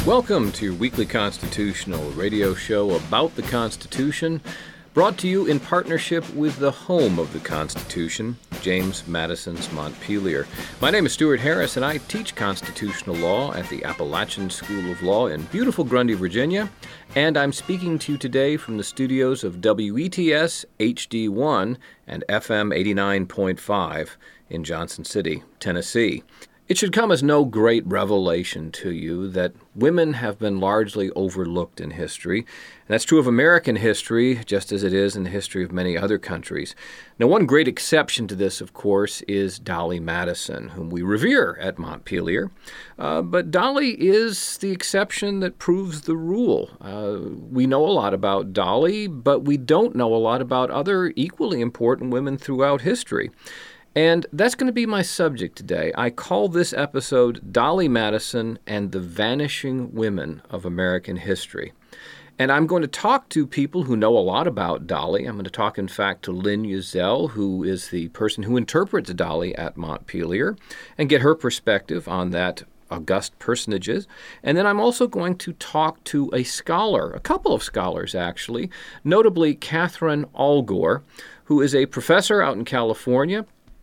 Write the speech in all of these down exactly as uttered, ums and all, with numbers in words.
Welcome to your weekly constitutional radio show about the Constitution, brought to you in partnership with the home of the Constitution, James Madison's Montpelier. My name is Stuart Harris, and I teach constitutional law at the Appalachian School of Law in beautiful Grundy, Virginia, and I'm speaking to you today from the studios of W E T S H D one and F M eighty-nine point five in Johnson City, Tennessee. It should come as no great revelation to you that women have been largely overlooked in history. And that's true of American history, just as it is in the history of many other countries. Now, one great exception to this, of course, is Dolley Madison, whom we revere at Montpelier. Uh, but Dolley is the exception that proves the rule. Uh, we know a lot about Dolley, but we don't know a lot about other equally important women throughout history. And that's going to be my subject today. I call this episode Dolley Madison and the Vanishing Women of American History. And I'm going to talk to people who know a lot about Dolley. I'm going to talk, in fact, to Lynn Uzel, who is the person who interprets Dolley at Montpelier, and get her perspective on that august personages. And then I'm also going to talk to a scholar, a couple of scholars, actually, notably Katherine Allgor, who is a professor out in California.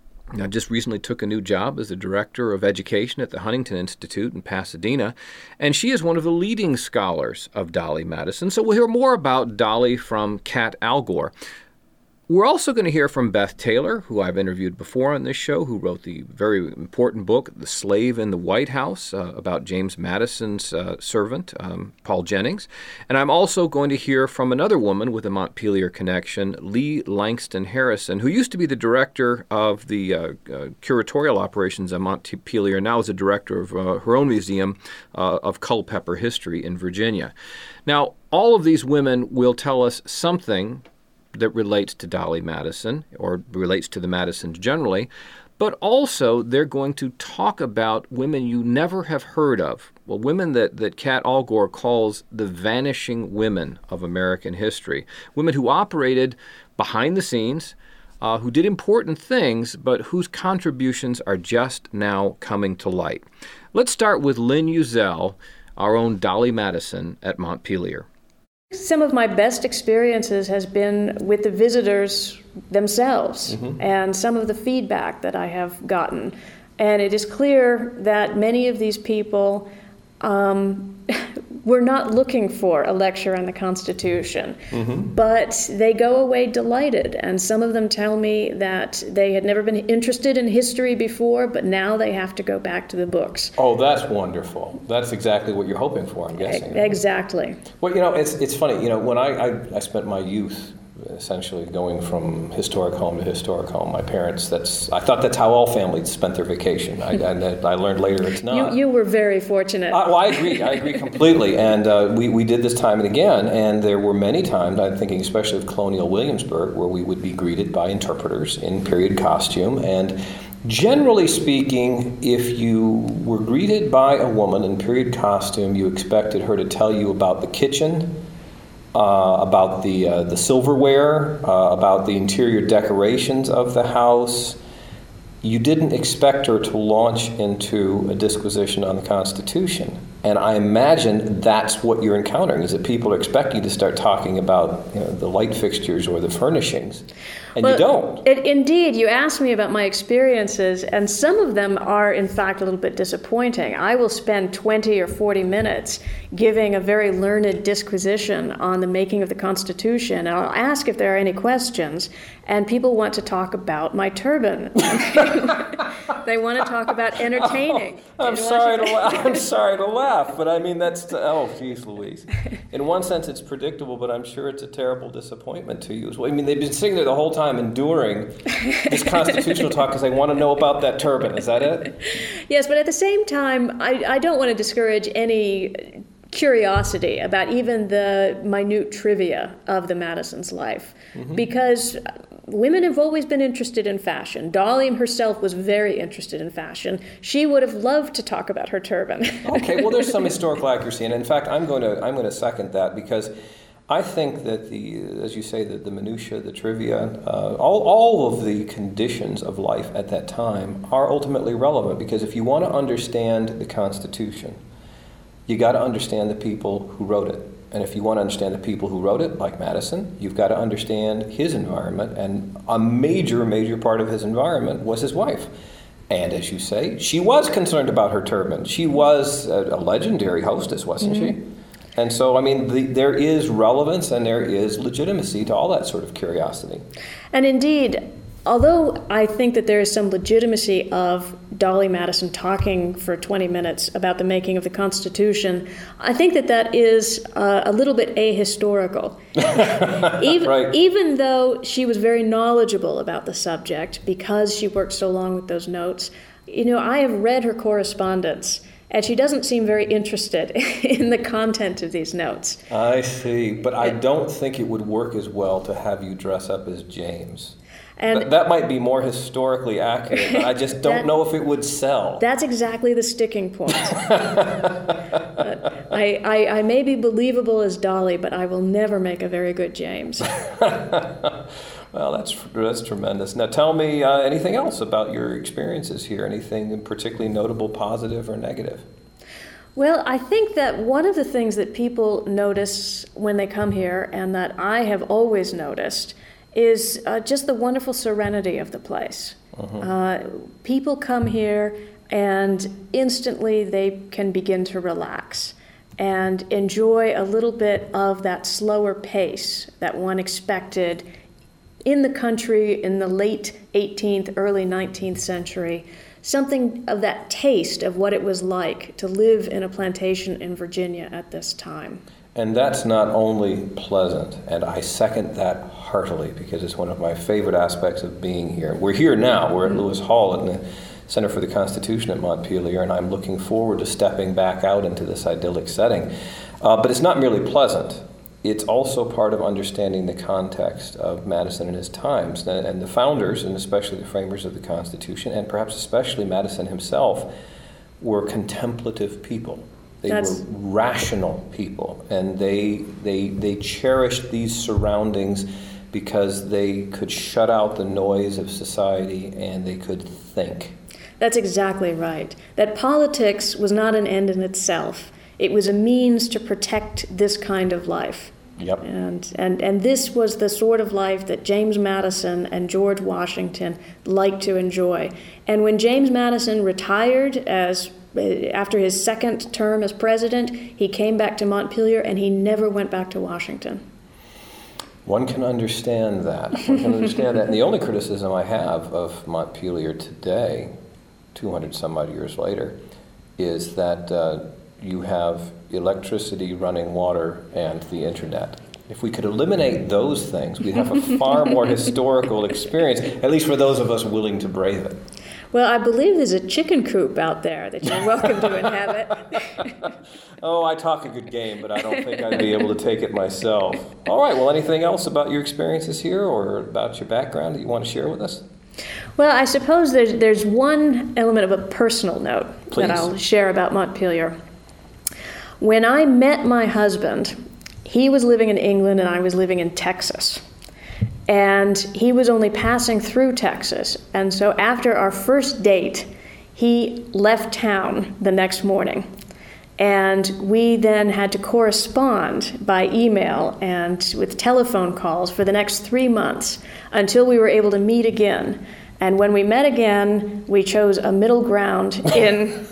I just recently took a new job as the director of education at the Huntington Institute in Pasadena, and she is one of the leading scholars of Dolley Madison. So we'll hear more about Dolley from Kat Allgor. We're also going to hear from Beth Taylor, who I've interviewed before on this show, who wrote the very important book, The Slave in the White House, uh, about James Madison's uh, servant, um, Paul Jennings. And I'm also going to hear from another woman with a Montpelier connection, Lee Langston Harrison, who used to be the director of the uh, uh, curatorial operations at Montpelier, now is a director of uh, her own museum uh, of Culpeper history in Virginia. Now, all of these women will tell us something that relates to Dolley Madison, or relates to the Madisons generally, but also they're going to talk about women you never have heard of, well, women that, that Kat Allgor calls the vanishing women of American history, women who operated behind the scenes, uh, who did important things, but whose contributions are just now coming to light. Let's start with Lynn Uzel, our own Dolley Madison at Montpelier. Some of my best experiences has been with the visitors themselves, mm-hmm. and some of the feedback that I have gotten. And it is clear that many of these people um, were not looking for a lecture on the Constitution, mm-hmm. but they go away delighted. And some of them tell me that they had never been interested in history before, but now they have to go back to the books. Oh, that's wonderful. That's exactly what you're hoping for, I'm guessing. Exactly. Well, you know, it's it's funny. You know, when I, I, I spent my youth essentially going from historic home to historic home. My parents, that's I thought that's how all families spent their vacation. I, I, I learned later it's not. You, you were very fortunate. I, well, I agree. I agree completely. And uh, we, we did this time and again, and there were many times, I'm thinking especially of colonial Williamsburg, where we would be greeted by interpreters in period costume. And generally speaking, if you were greeted by a woman in period costume, you expected her to tell you about the kitchen, Uh, about the uh, the silverware, uh, about the interior decorations of the house. You didn't expect her to launch into a disquisition on the Constitution. And I imagine that's what you're encountering, is that people are expecting you to start talking about, you know, the light fixtures or the furnishings, and well, you don't. It, indeed, you asked me about my experiences, and some of them are, in fact, a little bit disappointing. I will spend twenty or forty minutes giving a very learned disquisition on the making of the Constitution, and I'll ask if there are any questions, and people want to talk about my turban. They want to talk about entertaining. Oh, I'm sorry to laugh. I'm sorry to laugh, but I mean that's oh, geez, Louise. In one sense, it's predictable, but I'm sure it's a terrible disappointment to you as well. I mean, they've been sitting there the whole time enduring this constitutional talk because they want to know about that turban. Is that it? Yes, but at the same time, I, I don't want to discourage any curiosity about even the minute trivia of the Madison's life, mm-hmm. because women have always been interested in fashion. Dolley herself was very interested in fashion. She would have loved to talk about her turban. Okay, well, there's some historical accuracy, and in fact, I'm going to I'm going to second that, because I think that the, as you say, the, the minutiae, the trivia, uh, all, all of the conditions of life at that time are ultimately relevant, because if you want to understand the Constitution, you got to understand the people who wrote it. And if you want to understand the people who wrote it, like Madison, you've got to understand his environment. And a major, major part of his environment was his wife. And as you say, she was concerned about her turban. She was a, a legendary hostess, wasn't mm-hmm. she? And so, I mean, the, there is relevance and there is legitimacy to all that sort of curiosity. And indeed, although I think that there is some legitimacy of Dolly Madison talking for twenty minutes about the making of the Constitution, I think that that is uh, a little bit ahistorical. even, right. even though she was very knowledgeable about the subject because she worked so long with those notes, you know, I have read her correspondence, and she doesn't seem very interested in the content of these notes. I see, but I don't think it would work as well to have you dress up as James. And Th- that might be more historically accurate, but I just don't that, know if it would sell. That's exactly the sticking point. uh, I, I, I may be believable as Dolly, but I will never make a very good James. Well, that's that's tremendous. Now tell me uh, anything else about your experiences here, anything particularly notable, positive or negative? Well, I think that one of the things that people notice when they come here, and that I have always noticed, is uh, just the wonderful serenity of the place. Uh-huh. Uh, people come here and instantly they can begin to relax and enjoy a little bit of that slower pace that one expected in the country in the late eighteenth, early nineteenth century, something of that taste of what it was like to live in a plantation in Virginia at this time. And that's not only pleasant, and I second that heartily because it's one of my favorite aspects of being here. We're here now. We're at Lewis Hall in the Center for the Constitution at Montpelier, and I'm looking forward to stepping back out into this idyllic setting. Uh, but it's not merely pleasant. It's also part of understanding the context of Madison and his times. And, and the founders, and especially the framers of the Constitution, and perhaps especially Madison himself, were contemplative people. They That's... were rational people, and they, they, they cherished these surroundings because they could shut out the noise of society and they could think. That's exactly right. That politics was not an end in itself. It was a means to protect this kind of life. Yep. And, and, and this was the sort of life that James Madison and George Washington liked to enjoy. And when James Madison retired as after his second term as president, he came back to Montpelier and he never went back to Washington. One can understand that. One can understand that. And the only criticism I have of Montpelier today, two hundred some odd years later, is that uh, you have electricity, running water, and the internet. If we could eliminate those things, we'd have a far more historical experience, at least for those of us willing to brave it. Well, I believe there's a chicken coop out there that you're welcome to inhabit. Oh, I talk a good game, but I don't think I'd be able to take it myself. All right, well, anything else about your experiences here or about your background that you want to share with us? Well, I suppose there's, there's one element of a personal note Please. that I'll share about Montpelier. When I met my husband, he was living in England and I was living in Texas. And he was only passing through Texas. And so after our first date, he left town the next morning. And we then had to correspond by email and with telephone calls for the next three months until we were able to meet again. And when we met again, we chose a middle ground in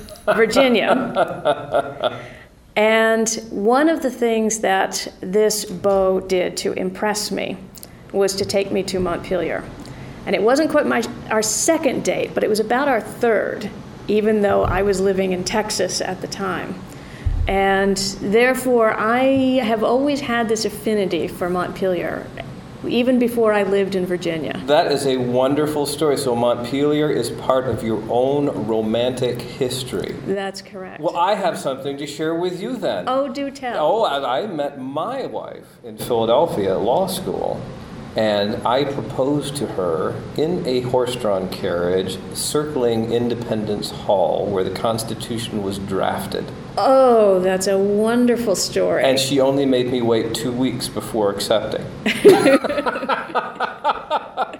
Virginia. And one of the things that this beau did to impress me was to take me to Montpelier. And it wasn't quite my our second date, but it was about our third, even though I was living in Texas at the time. And therefore, I have always had this affinity for Montpelier, even before I lived in Virginia. That is a wonderful story. So Montpelier is part of your own romantic history. That's correct. Well, I have something to share with you then. Oh, do tell. Oh, I, I met my wife in Philadelphia at law school. And I proposed to her in a horse-drawn carriage circling Independence Hall where the Constitution was drafted. Oh, that's a wonderful story. And she only made me wait two weeks before accepting.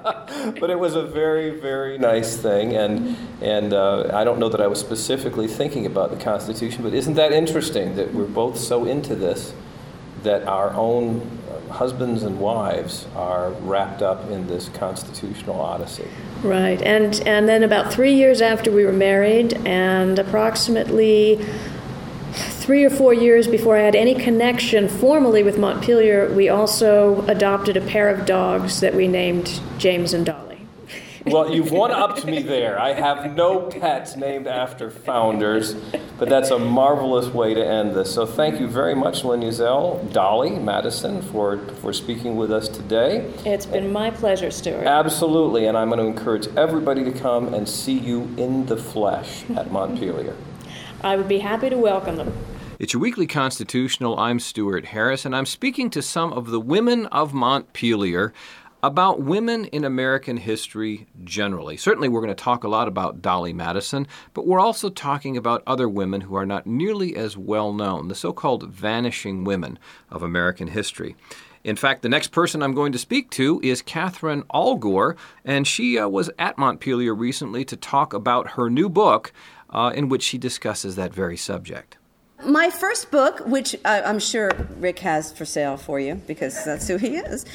but it was a very, very nice thing, and and uh, I don't know that I was specifically thinking about the Constitution, but isn't that interesting that we're both so into this that our own husbands and wives are wrapped up in this constitutional odyssey? Right, and and then about three years after we were married, and approximately three or four years before I had any connection formally with Montpelier, we also adopted a pair of dogs that we named James and Dolly. Well, you've one-upped me there. I have no pets named after founders, but that's a marvelous way to end this. So thank you very much, Lynn Uzel, Dolly Madison, for, for speaking with us today. It's been my pleasure, Stuart. Absolutely, and I'm going to encourage everybody to come and see you in the flesh at Montpelier. I would be happy to welcome them. It's your weekly Constitutional. I'm Stuart Harris, and I'm speaking to some of the women of Montpelier about women in American history generally. Certainly we're going to talk a lot about Dolly Madison, but we're also talking about other women who are not nearly as well known, the so-called vanishing women of American history. In fact, the next person I'm going to speak to is Katherine Allgor, and she uh, was at Montpelier recently to talk about her new book uh, in which she discusses that very subject. My first book, which uh, I'm sure Rick has for sale for you because that's who he is,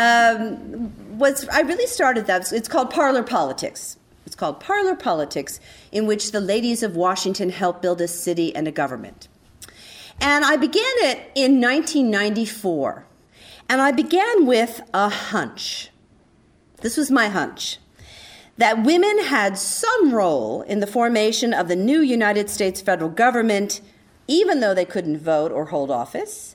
um, was I really started that. It's called Parlor Politics. It's called Parlor Politics, in which the ladies of Washington helped build a city and a government. And I began it in nineteen ninety-four. And I began with a hunch. This was my hunch. That women had some role in the formation of the new United States federal government, even though they couldn't vote or hold office,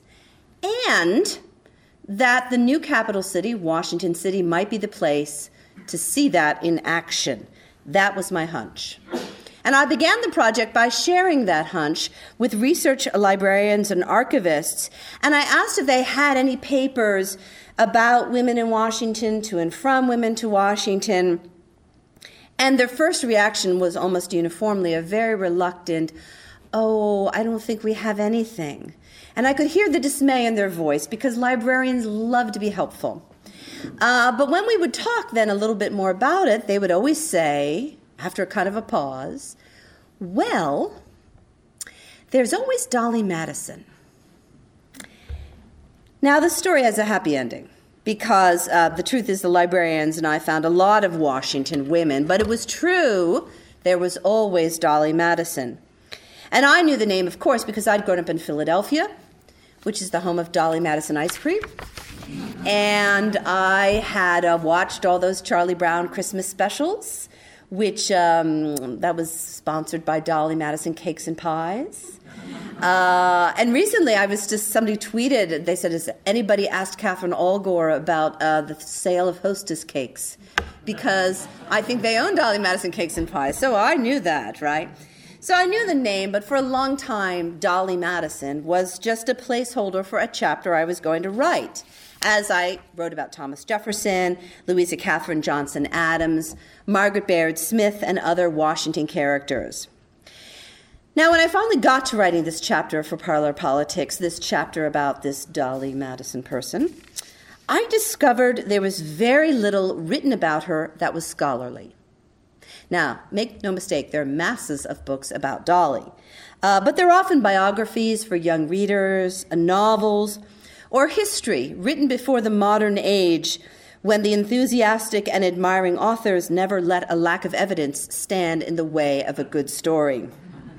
and that the new capital city, Washington City, might be the place to see that in action. That was my hunch. And I began the project by sharing that hunch with research librarians and archivists, and I asked if they had any papers about women in Washington, to and from women to Washington, and their first reaction was almost uniformly a very reluctant, "Oh, I don't think we have anything." And I could hear the dismay in their voice because librarians love to be helpful. Uh, but when we would talk then a little bit more about it, they would always say, after kind of a pause, "Well, there's always Dolly Madison." Now, the story has a happy ending because uh, the truth is the librarians and I found a lot of Washington women, but it was true there was always Dolly Madison. And I knew the name, of course, because I'd grown up in Philadelphia, which is the home of Dolly Madison ice cream. And I had uh, watched all those Charlie Brown Christmas specials, which um, that was sponsored by Dolly Madison Cakes and Pies. Uh, and recently I was just, somebody tweeted, they said, has anybody asked Katherine Allgor about uh, the sale of Hostess cakes? Because I think they own Dolly Madison Cakes and Pies. So I knew that, right? So I knew the name, but for a long time, Dolly Madison was just a placeholder for a chapter I was going to write, as I wrote about Thomas Jefferson, Louisa Catherine Johnson Adams, Margaret Bayard Smith, and other Washington characters. Now, when I finally got to writing this chapter for Parlor Politics, this chapter about this Dolly Madison person, I discovered there was very little written about her that was scholarly. Now, make no mistake, there are masses of books about Dolly, uh, but they're often biographies for young readers, uh, novels, or history written before the modern age when the enthusiastic and admiring authors never let a lack of evidence stand in the way of a good story.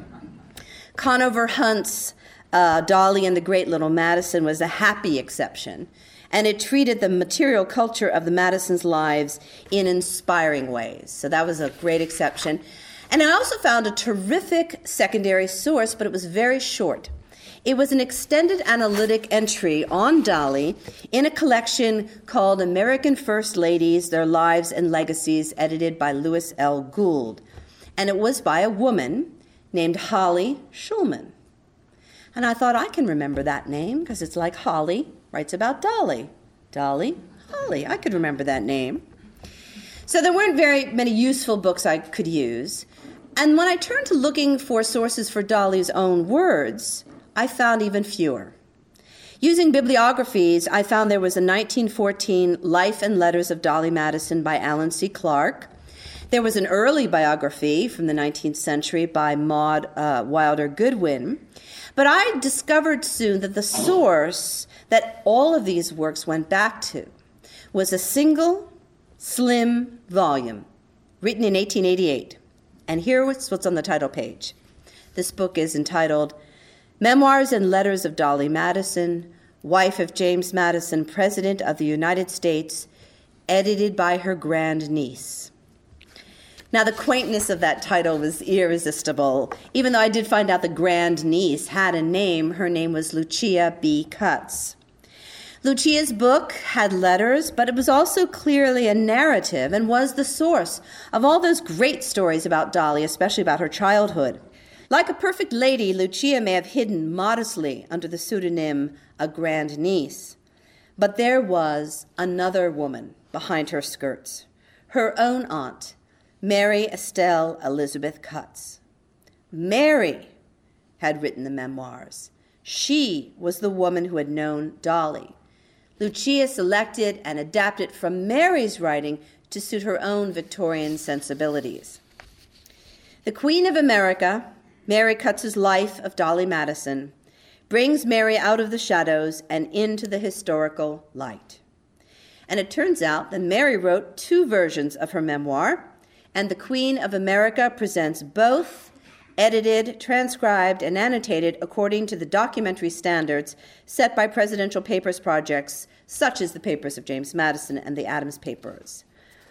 Conover Hunt's uh, Dolly and the Great Little Madison was a happy exception, and it treated the material culture of the Madisons' lives in inspiring ways. So that was a great exception. And I also found a terrific secondary source, but it was very short. It was an extended analytic entry on Dolly in a collection called American First Ladies, Their Lives and Legacies, edited by Louis L. Gould. And it was by a woman named Holly Schulman. And I thought, I can remember that name because it's like Holly writes about Dolly. Dolly, Holly, I could remember that name. So there weren't very many useful books I could use. And when I turned to looking for sources for Dolly's own words, I found even fewer. Using bibliographies, I found there was a nineteen fourteen Life and Letters of Dolly Madison by Alan C. Clark. There was an early biography from the nineteenth century by Maud uh, Wilder Goodwin. But I discovered soon that the source that all of these works went back to was a single, slim volume written in eighteen eighty-eight. And here's what's on the title page. This book is entitled Memoirs and Letters of Dolly Madison, wife of James Madison, President of the United States, edited by her grandniece. Now, the quaintness of that title was irresistible. Even though I did find out the grandniece had a name, her name was Lucia B. Cutts. Lucia's book had letters, but it was also clearly a narrative and was the source of all those great stories about Dolly, especially about her childhood. Like a perfect lady, Lucia may have hidden modestly under the pseudonym a grandniece. But there was another woman behind her skirts, her own aunt, Mary Estelle Elizabeth Cutts. Mary had written the memoirs. She was the woman who had known Dolly. Lucia selected and adapted from Mary's writing to suit her own Victorian sensibilities. The Queen of America, Mary Cutts' Life of Dolly Madison, brings Mary out of the shadows and into the historical light. And it turns out that Mary wrote two versions of her memoir, and the Queen of America presents both, edited, transcribed, and annotated according to the documentary standards set by presidential papers projects such as the Papers of James Madison and the Adams Papers.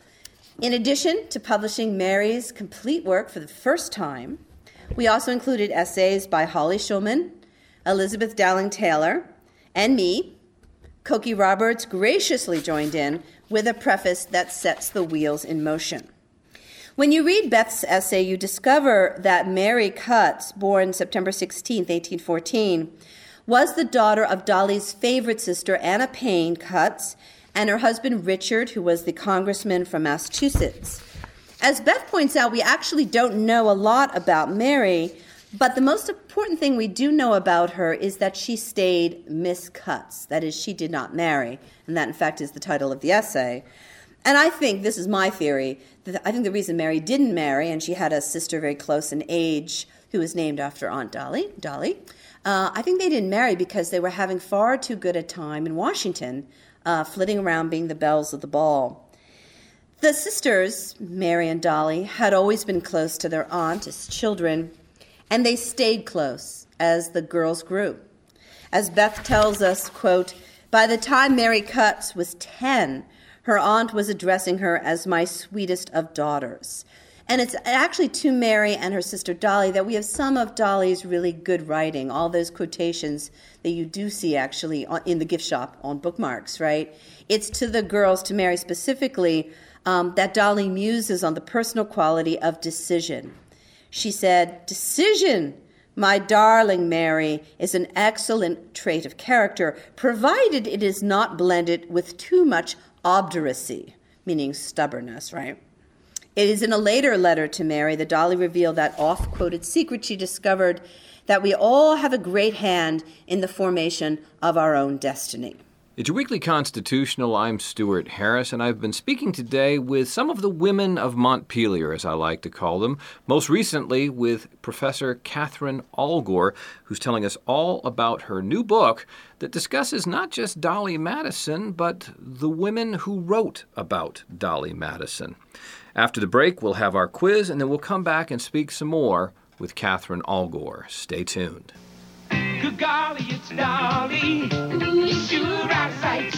In addition to publishing Mary's complete work for the first time, we also included essays by Holly Shulman, Elizabeth Dowling Taylor, and me. Cokie Roberts graciously joined in with a preface that sets the wheels in motion. When you read Beth's essay, you discover that Mary Cutts, born September sixteenth, eighteen fourteen, was the daughter of Dolly's favorite sister, Anna Payne Cutts, and her husband, Richard, who was the congressman from Massachusetts. As Beth points out, we actually don't know a lot about Mary, but the most important thing we do know about her is that she stayed Miss Cutts. That is, she did not marry, and that, in fact, is the title of the essay. And I think, this is my theory, that I think the reason Mary didn't marry, and she had a sister very close in age who was named after Aunt Dolly, Dolly, uh, I think they didn't marry because they were having far too good a time in Washington, uh, flitting around being the belles of the ball. The sisters, Mary and Dolly, had always been close to their aunt as children, and they stayed close as the girls grew. As Beth tells us, quote, by the time Mary Cutts was ten, her aunt was addressing her as my sweetest of daughters. And it's actually to Mary and her sister Dolly that we have some of Dolly's really good writing, all those quotations that you do see actually in the gift shop on bookmarks, right? It's to the girls, to Mary specifically, um, that Dolly muses on the personal quality of decision. She said, decision, my darling Mary, is an excellent trait of character, provided it is not blended with too much obduracy, meaning stubbornness, right? It is in a later letter to Mary that Dolly revealed that oft-quoted secret she discovered that we all have a great hand in the formation of our own destiny. It's your weekly Constitutional. I'm Stuart Harris, and I've been speaking today with some of the women of Montpelier, as I like to call them, most recently with Professor Katherine Allgor, who's telling us all about her new book that discusses not just Dolly Madison, but the women who wrote about Dolly Madison. After the break, we'll have our quiz, and then we'll come back and speak some more with Katherine Allgor. Stay tuned. Good golly, it's Dolly. Sure out of sight.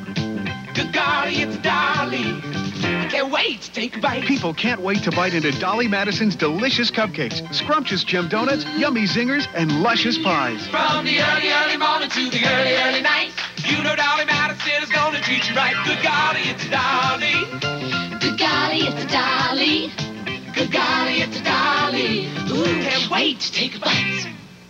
Good golly, it's Dolly. I can't wait to take a bite. People can't wait to bite into Dolly Madison's delicious cupcakes, scrumptious gem donuts, yummy zingers, and luscious pies. From the early, early morning to the early, early night, you know Dolly Madison is gonna treat you right. Good golly, it's Dolly. Good golly, it's Dolly. Good golly, it's Dolly. Ooh, can't wait to take a bite.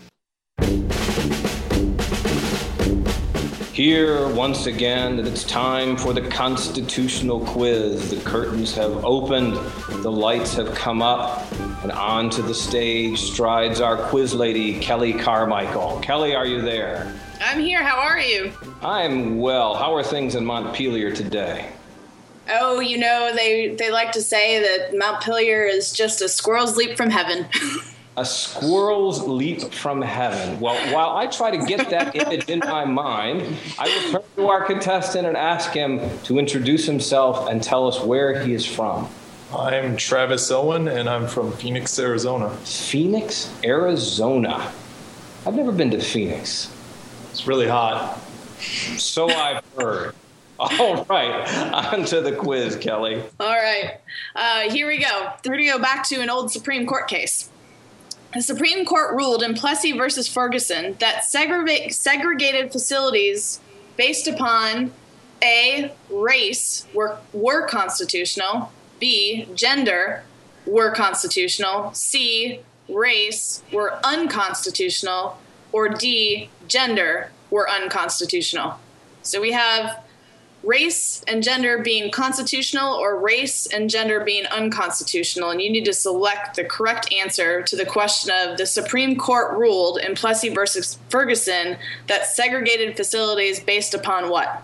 Here, once again, it's time for the Constitutional Quiz. The curtains have opened, the lights have come up, and onto the stage strides our quiz lady, Kelly Carmichael. Kelly, are you there? I'm here. How are you? I'm well. How are things in Montpelier today? Oh, you know, they, they like to say that Montpelier is just a squirrel's leap from heaven. A squirrel's leap from heaven. Well, while I try to get that image in my mind, I will turn to our contestant and ask him to introduce himself and tell us where he is from. I'm Travis Owen, and I'm from Phoenix, Arizona. Phoenix, Arizona. I've never been to Phoenix. It's really hot. So I've heard. All right, on to the quiz, Kelly. All right, uh, here we go. We're going to go back to an old Supreme Court case. The Supreme Court ruled in Plessy versus Ferguson that segregate, segregated facilities based upon A, race were, were constitutional, B, gender were constitutional, C, race were unconstitutional, or D, gender were unconstitutional. So we have race and gender being constitutional or race and gender being unconstitutional, and you need to select the correct answer to the question of the Supreme Court ruled in Plessy versus Ferguson that segregated facilities based upon what?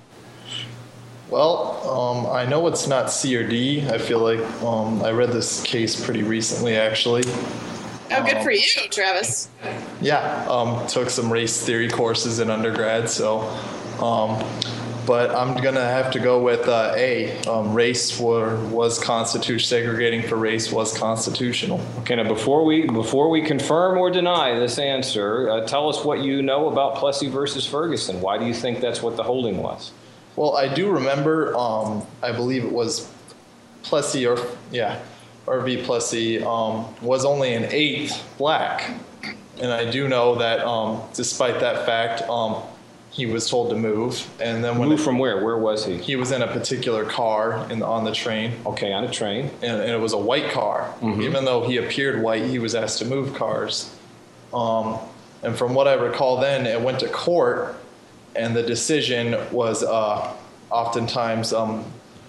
Well, um, I know it's not C or D. I feel like um, I read this case pretty recently, actually. Oh, good um, for you, Travis. Yeah, um, took some race theory courses in undergrad, so... Um, But I'm going to have to go with uh, A. Um, race were, was constitutional. Segregating for race was constitutional. Okay, now before we before we confirm or deny this answer, uh, tell us what you know about Plessy versus Ferguson. Why do you think that's what the holding was? Well, I do remember, um, I believe it was Plessy, or yeah, R V Plessy, um, was only an eighth black. And I do know that um, despite that fact, um, he was told to move, and then when move it, from where? Where was he? He was in a particular car in on the train. Okay, on a train, and, and it was a white car. Mm-hmm. Even though he appeared white, he was asked to move cars. Um, and from what I recall, then it went to court, and the decision was uh, oftentimes um,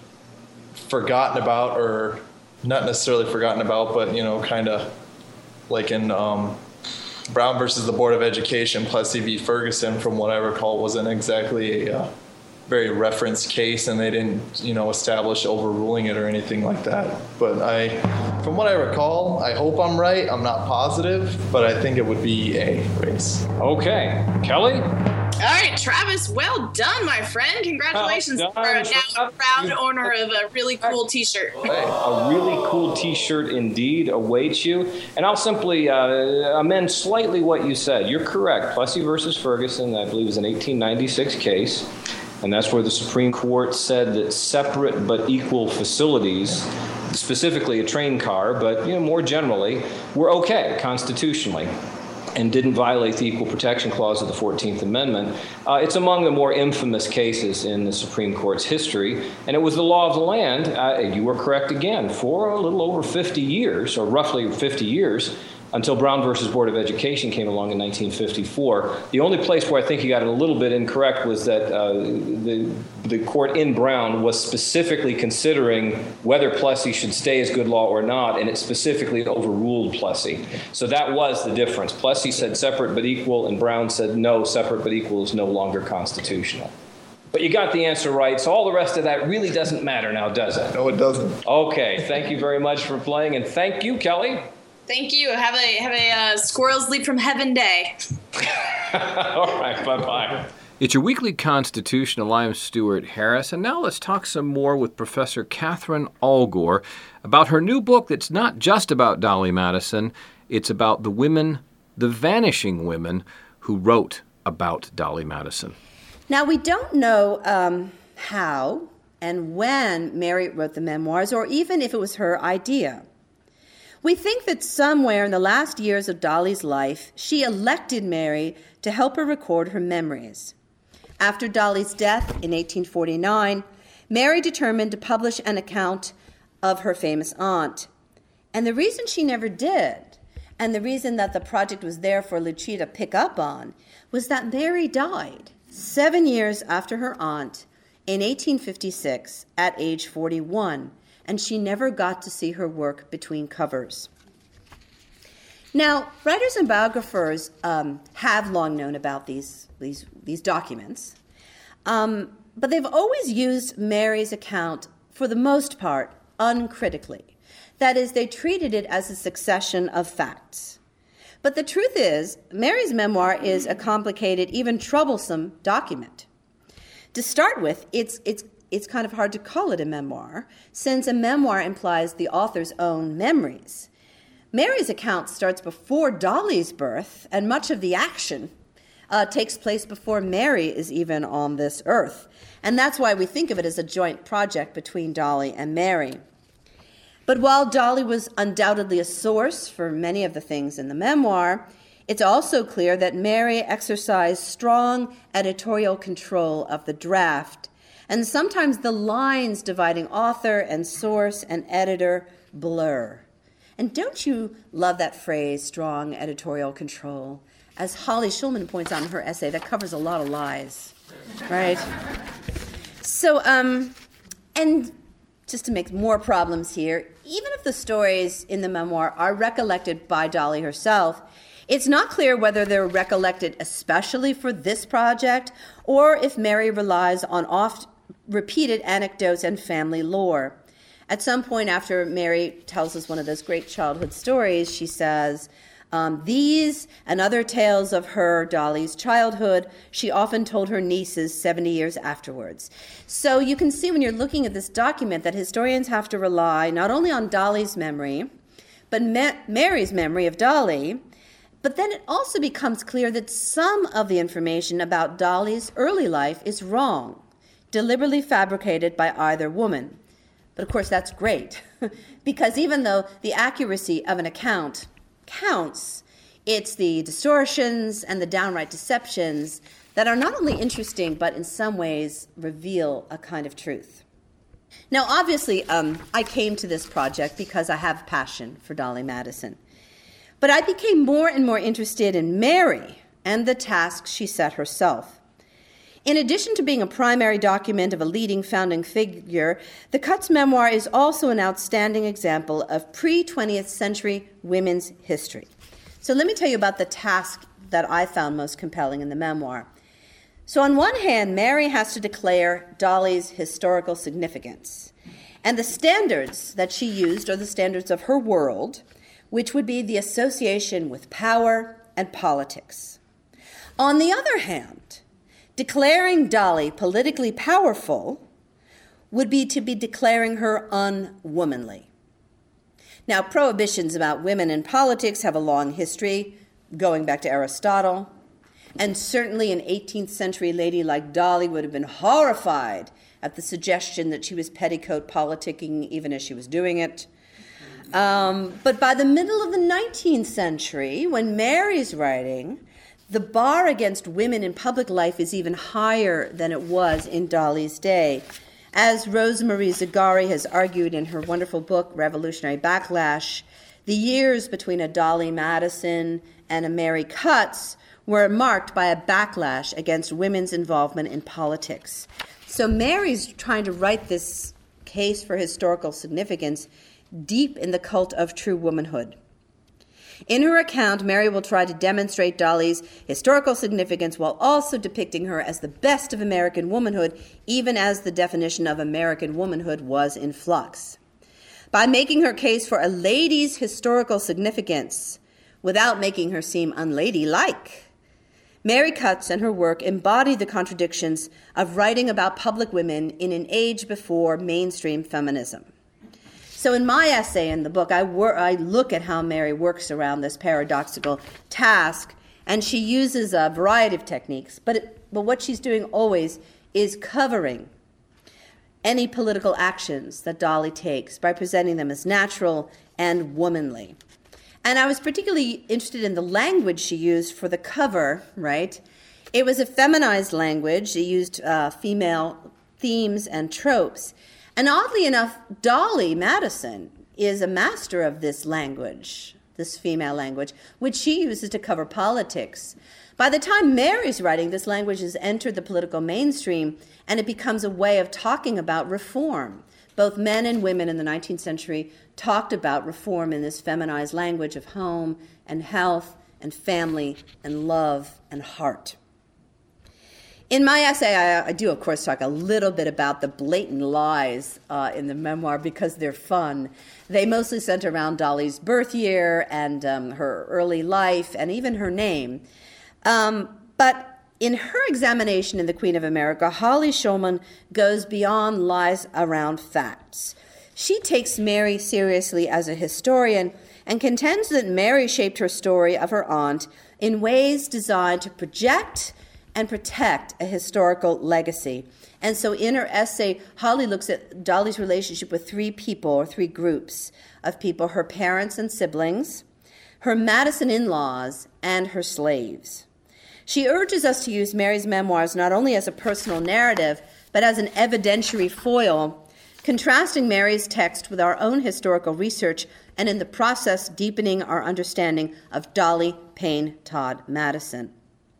forgotten about, or not necessarily forgotten about, but you know, kind of like in. Um, Brown versus the Board of Education, Plessy v. Ferguson, from what I recall, wasn't exactly a uh, very referenced case, and they didn't, you know, establish overruling it or anything like that. But I, from what I recall, I hope I'm right. I'm not positive, but I think it would be A, race. Okay. Kelly? All right, Travis, well done, my friend. Congratulations. Well for now a proud owner of a really cool T-shirt. A really cool T-shirt indeed awaits you. And I'll simply uh, amend slightly what you said. You're correct. Plessy versus Ferguson, I believe, is an eighteen ninety-six case. And that's where the Supreme Court said that separate but equal facilities, specifically a train car, but you know, more generally, were okay constitutionally, and didn't violate the Equal Protection Clause of the fourteenth Amendment. Uh, it's among the more infamous cases in the Supreme Court's history, and it was the law of the land, uh, you were correct again, for a little over fifty years, or roughly fifty years, until Brown versus Board of Education came along in nineteen fifty-four. The only place where I think you got it a little bit incorrect was that uh, the, the court in Brown was specifically considering whether Plessy should stay as good law or not, and it specifically overruled Plessy. So that was the difference. Plessy said separate but equal, and Brown said no, separate but equal is no longer constitutional. But you got the answer right, so all the rest of that really doesn't matter now, does it? No, it doesn't. Okay, thank you very much for playing, and thank you, Kelly. Thank you. Have a have a uh, squirrel's leap from heaven day. All right, bye-bye. It's your weekly Constitutional. I'm Stuart Harris, and now let's talk some more with Professor Katherine Allgor about her new book that's not just about Dolly Madison. It's about the women, the vanishing women, who wrote about Dolly Madison. Now, we don't know um, how and when Mary wrote the memoirs, or even if it was her idea. We think that somewhere in the last years of Dolly's life, she elected Mary to help her record her memories. After Dolly's death in eighteen forty-nine, Mary determined to publish an account of her famous aunt. And the reason she never did, and the reason that the project was there for Lucia to pick up on, was that Mary died seven years after her aunt in eighteen fifty-six at age forty-one. And she never got to see her work between covers. Now, writers and biographers um, have long known about these, these, these documents, um, but they've always used Mary's account, for the most part, uncritically. That is, they treated it as a succession of facts. But the truth is, Mary's memoir is a complicated, even troublesome document. To start with, it's, it's, it's kind of hard to call it a memoir, since a memoir implies the author's own memories. Mary's account starts before Dolly's birth, and much of the action uh, takes place before Mary is even on this earth. And that's why we think of it as a joint project between Dolly and Mary. But while Dolly was undoubtedly a source for many of the things in the memoir, it's also clear that Mary exercised strong editorial control of the draft, and sometimes the lines dividing author and source and editor blur. And don't you love that phrase, strong editorial control? As Holly Schulman points out in her essay, that covers a lot of lies, right? So, um, and just to make more problems here, even if the stories in the memoir are recollected by Dolly herself, it's not clear whether they're recollected especially for this project or if Mary relies on oft-repeated anecdotes and family lore. At some point after Mary tells us one of those great childhood stories, she says, um, these and other tales of her, Dolly's childhood, she often told her nieces seventy years afterwards. So you can see when you're looking at this document that historians have to rely not only on Dolly's memory, but Ma- Mary's memory of Dolly, but then it also becomes clear that some of the information about Dolly's early life is wrong, deliberately fabricated by either woman. But of course, that's great, because even though the accuracy of an account counts, it's the distortions and the downright deceptions that are not only interesting, but in some ways reveal a kind of truth. Now, obviously, um, I came to this project because I have passion for Dolly Madison. But I became more and more interested in Mary and the tasks she set herself. In addition to being a primary document of a leading founding figure, the Cutts memoir is also an outstanding example of pre-twentieth century women's history. So let me tell you about the task that I found most compelling in the memoir. So on one hand, Mary has to declare Dolly's historical significance. And the standards that she used are the standards of her world, which would be the association with power and politics. On the other hand, declaring Dolly politically powerful would be to be declaring her unwomanly. Now, prohibitions about women in politics have a long history, going back to Aristotle, and certainly an eighteenth century lady like Dolly would have been horrified at the suggestion that she was petticoat politicking even as she was doing it. Um, but by the middle of the nineteenth century, when Mary's writing, the bar against women in public life is even higher than it was in Dolly's day. As Rosemarie Zagari has argued in her wonderful book, Revolutionary Backlash, the years between a Dolly Madison and a Mary Cutts were marked by a backlash against women's involvement in politics. So Mary's trying to write this case for historical significance deep in the cult of true womanhood. In her account, Mary will try to demonstrate Dolly's historical significance while also depicting her as the best of American womanhood, even as the definition of American womanhood was in flux. By making her case for a lady's historical significance without making her seem unladylike, Mary Cutts and her work embody the contradictions of writing about public women in an age before mainstream feminism. So in my essay in the book, I, wor- I look at how Mary works around this paradoxical task, and she uses a variety of techniques, but, it, but what she's doing always is covering any political actions that Dolly takes by presenting them as natural and womanly. And I was particularly interested in the language she used for the cover, right? It was a feminized language. She used uh, female themes and tropes. And oddly enough, Dolly Madison is a master of this language, this female language, which she uses to cover politics. By the time Mary's writing, this language has entered the political mainstream, and it becomes a way of talking about reform, Both men and women in the nineteenth century talked about reform in this feminized language of home and health and family and love and heart. In my essay, I, I do, of course, talk a little bit about the blatant lies uh, in the memoir because they're fun. They mostly center around Dolly's birth year and um, her early life and even her name. Um, but in her examination in The Queen of America, Holly Shulman goes beyond lies around facts. She takes Mary seriously as a historian and contends that Mary shaped her story of her aunt in ways designed to project and protect a historical legacy. And so in her essay, Holly looks at Dolly's relationship with three people, or three groups of people: her parents and siblings, her Madison in-laws, and her slaves. She urges us to use Mary's memoirs not only as a personal narrative, but as an evidentiary foil, contrasting Mary's text with our own historical research, and in the process deepening our understanding of Dolly Payne Todd Madison.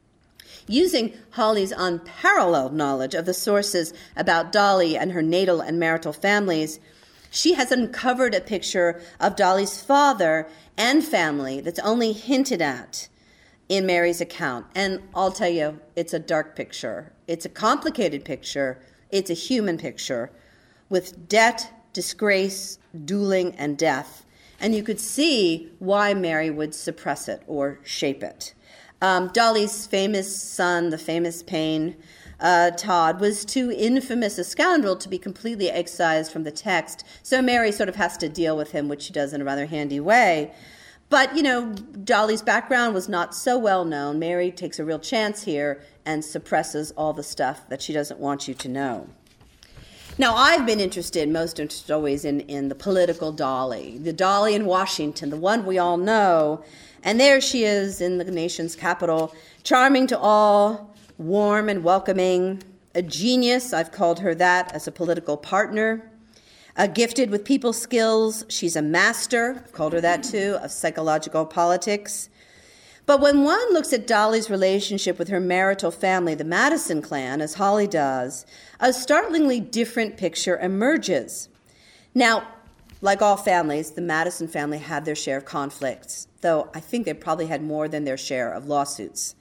Using Holly's unparalleled knowledge of the sources about Dolly and her natal and marital families, she has uncovered a picture of Dolly's father and family that's only hinted at in Mary's account. And I'll tell you, it's a dark picture. It's a complicated picture. It's a human picture with debt, disgrace, dueling, and death. And you could see why Mary would suppress it or shape it. Um, Dolly's famous son, the famous Payne uh, Todd, was too infamous a scoundrel to be completely excised from the text, so Mary sort of has to deal with him, which she does in a rather handy way. But, you know, Dolly's background was not so well known. Mary takes a real chance here and suppresses all the stuff that she doesn't want you to know. Now, I've been interested, most interested always, in, in the political Dolly, the Dolly in Washington, the one we all know. And there she is in the nation's capital, charming to all, warm and welcoming, a genius, I've called her that, as a political partner, uh, gifted with people skills. She's a master, I've called her that too, of psychological politics. But when one looks at Dolly's relationship with her marital family, the Madison clan, as Holly does, a startlingly different picture emerges. Now, like all families, the Madison family had their share of conflicts, though I think they probably had more than their share of lawsuits.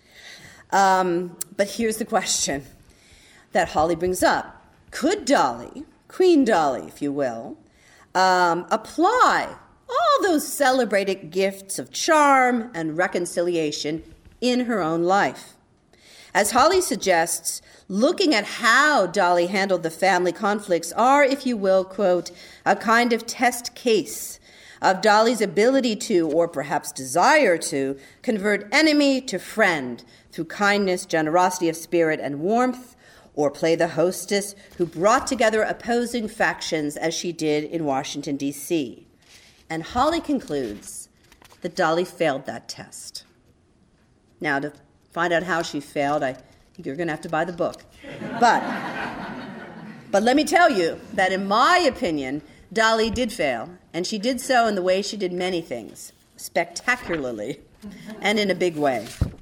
Um, but here's the question that Holly brings up. Could Dolly, Queen Dolly, if you will, um, apply all those celebrated gifts of charm and reconciliation in her own life? As Holly suggests, looking at how Dolly handled the family conflicts are, if you will, quote, a kind of test case of Dolly's ability to, or perhaps desire to, convert enemy to friend through kindness, generosity of spirit, and warmth, or play the hostess who brought together opposing factions as she did in Washington, D C And Holly concludes that Dolly failed that test. Now, to find out how she failed, I think you're going to have to buy the book. But, but let me tell you that in my opinion, Dolly did fail, and she did so in the way she did many things, spectacularly, and in a big way.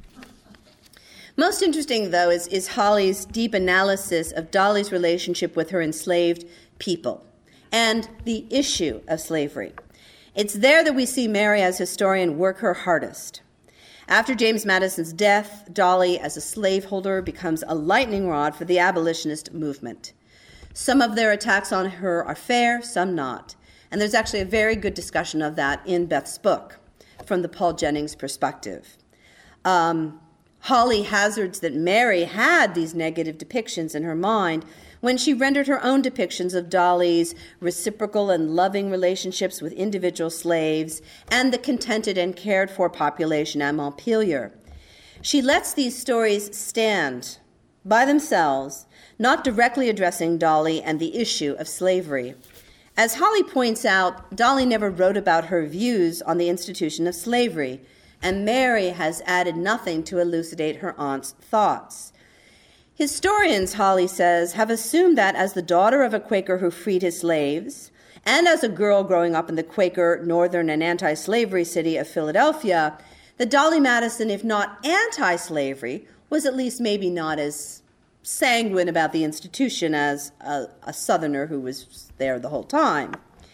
Most interesting, though, is, is Holly's deep analysis of Dolly's relationship with her enslaved people and the issue of slavery. It's there that we see Mary as historian work her hardest. After James Madison's death, Dolly, as a slaveholder, becomes a lightning rod for the abolitionist movement. Some of their attacks on her are fair, some not. And there's actually a very good discussion of that in Beth's book from the Paul Jennings perspective. Um, Holly hazards that Mary had these negative depictions in her mind when she rendered her own depictions of Dolly's reciprocal and loving relationships with individual slaves and the contented and cared-for population at Montpelier. She lets these stories stand by themselves, not directly addressing Dolly and the issue of slavery. As Holly points out, Dolly never wrote about her views on the institution of slavery, and Mary has added nothing to elucidate her aunt's thoughts. Historians, Holly says, have assumed that as the daughter of a Quaker who freed his slaves, and as a girl growing up in the Quaker, northern, and anti-slavery city of Philadelphia, that Dolly Madison, if not anti-slavery, was at least maybe not as sanguine about the institution as a, a Southerner who was there the whole time.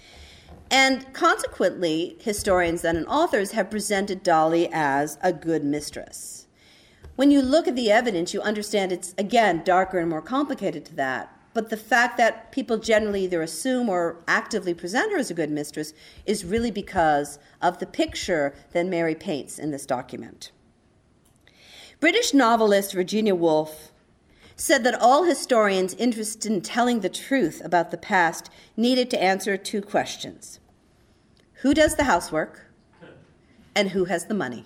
And consequently, historians and authors have presented Dolly as a good mistress. When you look at the evidence, you understand it's, again, darker and more complicated to that. But the fact that people generally either assume or actively present her as a good mistress is really because of the picture that Mary paints in this document. British novelist Virginia Woolf said that all historians interested in telling the truth about the past needed to answer two questions. Who does the housework? And who has the money?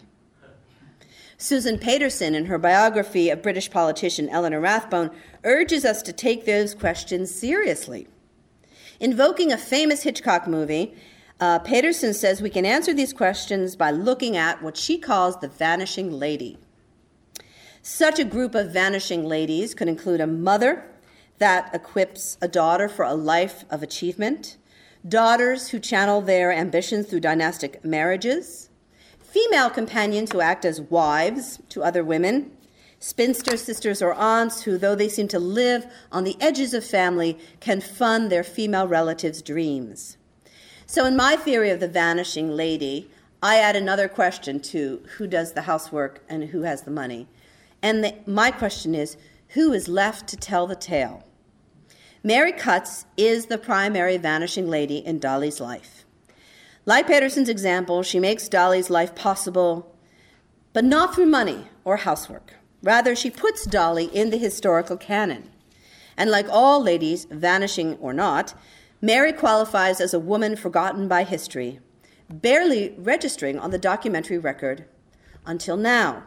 Susan Paterson, in her biography of British politician Eleanor Rathbone, urges us to take those questions seriously. Invoking a famous Hitchcock movie, uh, Paterson says we can answer these questions by looking at what she calls the vanishing lady. Such a group of vanishing ladies could include a mother that equips a daughter for a life of achievement, daughters who channel their ambitions through dynastic marriages, female companions who act as wives to other women, spinster sisters or aunts who, though they seem to live on the edges of family, can fund their female relatives' dreams. So in my theory of the vanishing lady, I add another question to who does the housework and who has the money. And the, my question is, who is left to tell the tale? Mary Cutts is the primary vanishing lady in Dolly's life. Like Paterson's example, she makes Dolly's life possible, but not through money or housework. Rather, she puts Dolly in the historical canon. And like all ladies, vanishing or not, Mary qualifies as a woman forgotten by history, barely registering on the documentary record until now.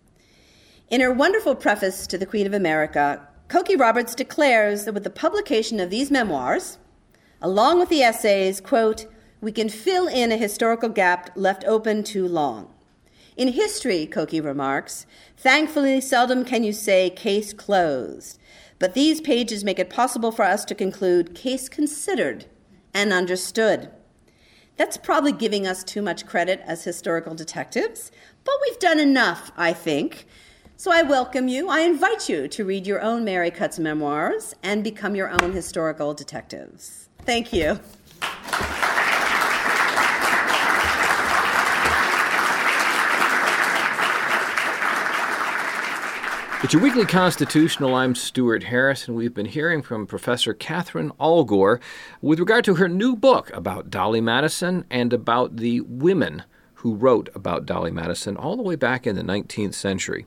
In her wonderful preface to The Queen of America, Cokie Roberts declares that with the publication of these memoirs, along with the essays, quote, we can fill in a historical gap left open too long. In history, Cokie remarks, thankfully seldom can you say case closed, but these pages make it possible for us to conclude case considered and understood. That's probably giving us too much credit as historical detectives, but we've done enough, I think. So I welcome you, I invite you to read your own Mary Cutts memoirs and become your own historical detectives. Thank you. It's your weekly Constitutional. I'm Stuart Harris, and we've been hearing from Professor Katherine Allgor with regard to her new book about Dolly Madison and about the women who wrote about Dolly Madison all the way back in the nineteenth century.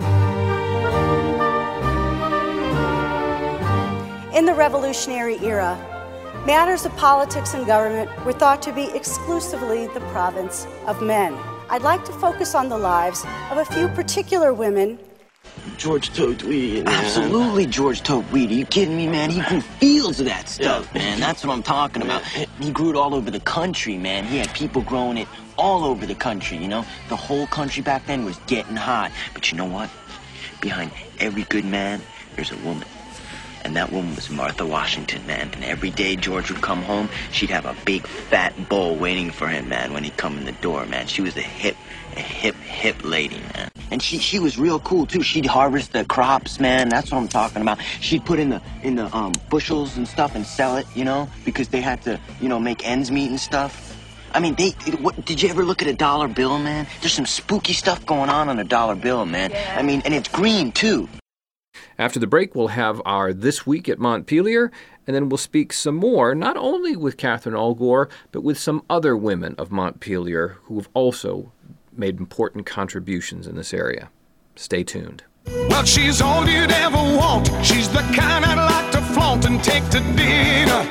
In the Revolutionary era, matters of politics and government were thought to be exclusively the province of men. I'd like to focus on the lives of a few particular women. George Tote Tweedy. Absolutely, George Tote Tweedy. Are you kidding me, man? He grew fields of that stuff, yeah. man. That's what I'm talking about. He grew it all over the country, man. He had people growing it all over the country, you know? The whole country back then was getting hot. But you know what? Behind every good man, there's a woman. And that woman was Martha Washington, man. And every day George would come home, she'd have a big fat bowl waiting for him, man, when he'd come in the door, man. She was a hip, a hip, hip lady, man. And she she was real cool, too. She'd harvest the crops, man. That's what I'm talking about. She'd put in the in the um bushels and stuff and sell it, you know, because they had to, you know, make ends meet and stuff. I mean, they, what, did you ever look at a dollar bill, man? There's some spooky stuff going on on a dollar bill, man. Yeah. I mean, and it's green, too. After the break, we'll have our This Week at Montpelier, and then we'll speak some more, not only with Katherine Allgor, but with some other women of Montpelier who have also made important contributions in this area. Stay tuned. Well, she's all you'd ever want. She's the kind I'd like to flaunt and take to dinner.